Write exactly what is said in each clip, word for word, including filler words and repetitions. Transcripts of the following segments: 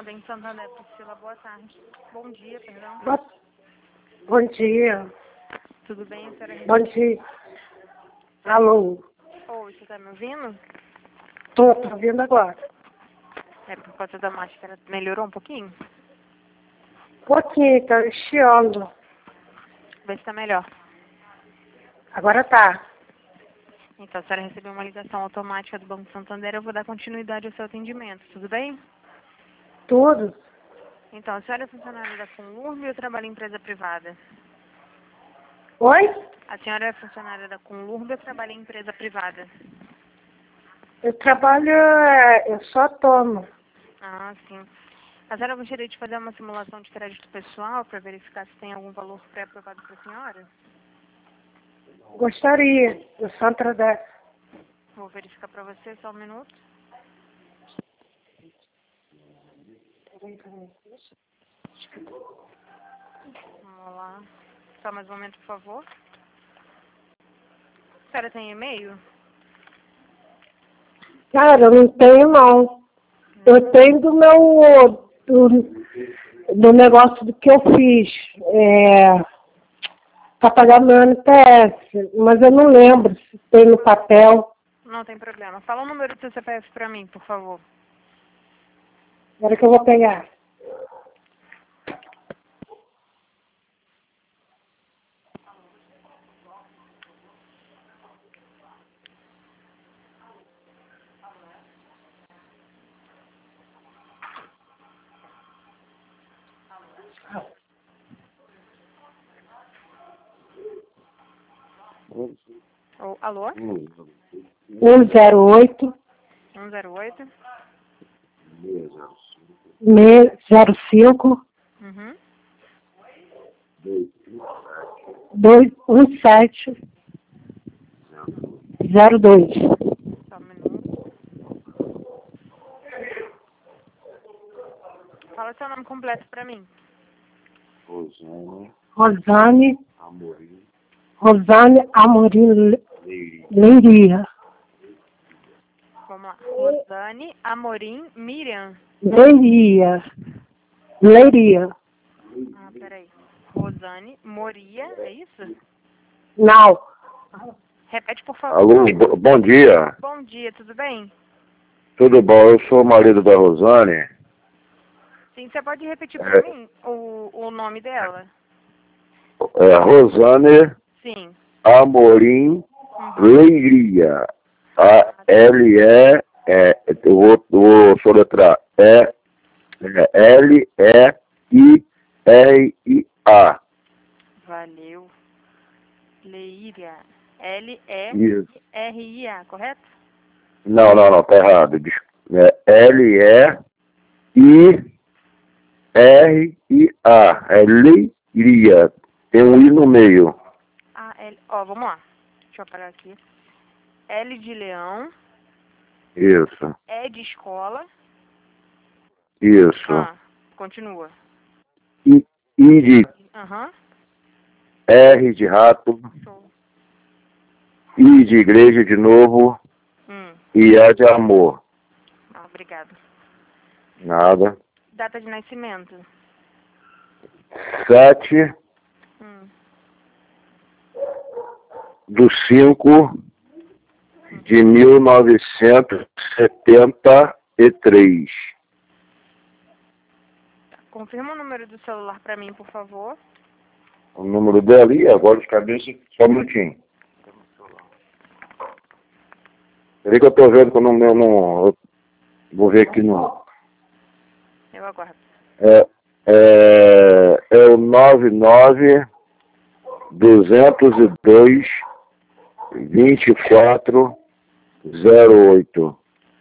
Bondem Santander, Priscila, boa tarde. Bom dia, perdão. Boa... Bom dia. Tudo bem, a senhora? Bom dia. Alô? Oi, você tá me ouvindo? Tô, tô ouvindo agora. É por causa da máscara. Melhorou um pouquinho? Um pouquinho, tá chiando. Vê se tá melhor. Agora tá. Então, a senhora recebeu uma ligação automática do Banco Santander, eu vou dar continuidade ao seu atendimento, tudo bem? Tudo? Então, a senhora é funcionária da Conlurb ou trabalha em empresa privada? Oi? A senhora é funcionária da Conlurb ou trabalha em empresa privada? Eu trabalho, é, eu só tomo. Ah, sim. A senhora gostaria de fazer uma simulação de crédito pessoal para verificar se tem algum valor pré-aprovado para a senhora? Gostaria, do Santander. Vou verificar para você, só um minuto. Vamos lá. Só mais um momento, por favor. A senhora tem e-mail? Cara, eu não tenho não. Eu tenho do meu, do, do negócio do que eu fiz, é, para pagar meu N P S, mas eu não lembro se tem no papel. Não tem problema. Fala o número do seu C P F para mim, por favor. Agora que eu vou pegar. Oh, alô? um zero oito, um zero oito. zero cinco, Uhum. dois um sete, zero dois. Só um minuto. Fala seu nome completo para mim. Rosane Rosane, Amorim Rosane Amorim Leiria. Leiria. Vamos lá. Rosane Amorim Miriam. Leiria. Leiria. Ah, peraí. Rosane Moria, é isso? Não. Repete, por favor. Alô, bo- bom dia. Bom dia, tudo bem? Tudo bom? Eu sou o marido da Rosane. Sim, você pode repetir para É. mim o, o nome dela? É Rosane Sim. Amorim Uhum. Leiria. A L E é, eu vou, vou soletrar. É, é L E I R I A. Valeu. Leiria. L E Isso. R I A, correto? Não, não, não, tá errado. Des- É L E I R I A. É Leiria. Tem um I no meio. Ah, L... Ó, vamos lá. Deixa eu parar aqui. L de leão. Isso, E de escola. isso. Ah, continua. I, I de Aham. R de rato, Show. I de igreja de novo Hum. e A de amor. Ah, obrigado. Nada. Data de nascimento. Sete Hum. do cinco de mil novecentos e setenta e três. Confirma o número do celular para mim, por favor. O número dela aí, agora de cabeça, só um minutinho. Peraí que eu tô vendo que eu não, eu não eu vou ver aqui no... Eu aguardo. É, é, é o nove nove duzentos e dois vinte e quatro zero oito.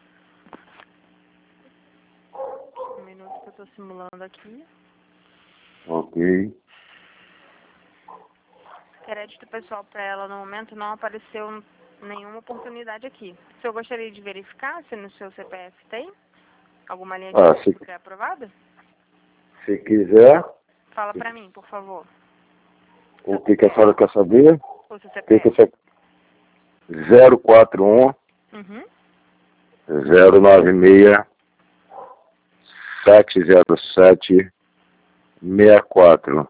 Um minuto que eu estou simulando aqui. Ok. Crédito pessoal para ela no momento não apareceu nenhuma oportunidade aqui. O senhor gostaria de verificar se no seu C P F tem alguma linha de Ah, crédito se- pré-aprovada? Se quiser, Fala para mim, por favor. o que, que a senhora quer saber? O seu C O P que, F. que você... zero quatro um Uhum. zero nove seis sete zero sete seis quatro.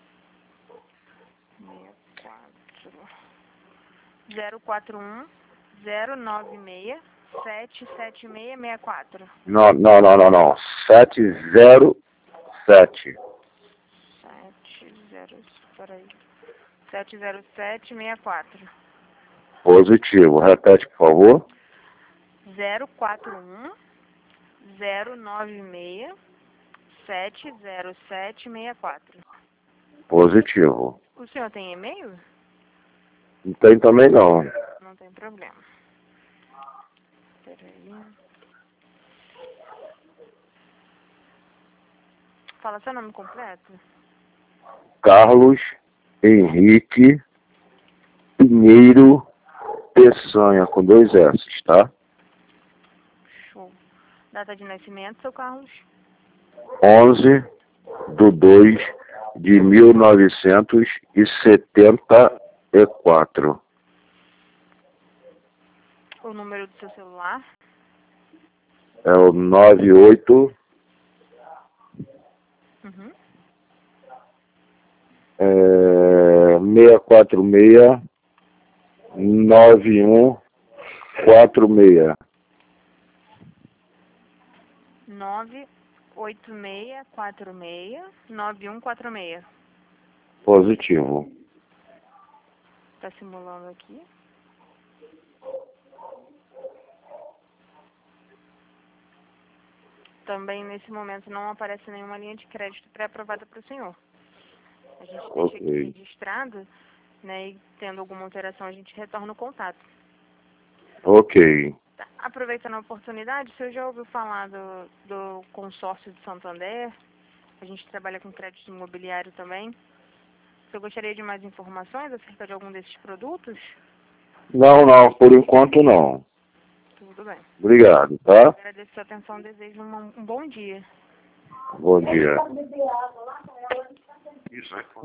zero quatro um zero nove seis sete sete seis seis quatro. Não, não, não, não, não. sete zero sete. sete zero, peraí. sete zero sete seis quatro. Positivo. Repete, por favor. zero quatro um zero nove seis sete zero sete seis quatro. Positivo. O senhor tem e-mail? Não tem também não. Não tem problema. Peraí. Fala seu nome completo. Carlos Henrique Pinheiro Peçanha, com dois S, tá? Show. Data de nascimento, seu Carlos? onze de dois de mil novecentos e setenta e quatro. O número do seu celular? É o nove oito Uhum. é, seis quatro seis nove um quatro seis. nove oito seis quatro seis nove um quatro seis. Positivo. Tá simulando aqui. Também nesse momento não aparece nenhuma linha de crédito pré-aprovada para o senhor. A gente deixa Ok. aqui registrado, né, e tendo alguma alteração a gente retorna o contato. Ok. Tá. Aproveitando a oportunidade, o senhor já ouviu falar do, do consórcio de Santander? A gente trabalha com crédito imobiliário também. O senhor gostaria de mais informações acerca de algum desses produtos? Não, não, por enquanto não. Tudo bem. Obrigado, tá? Agradeço a sua atenção, desejo um, um bom dia. Bom dia. Isso aí.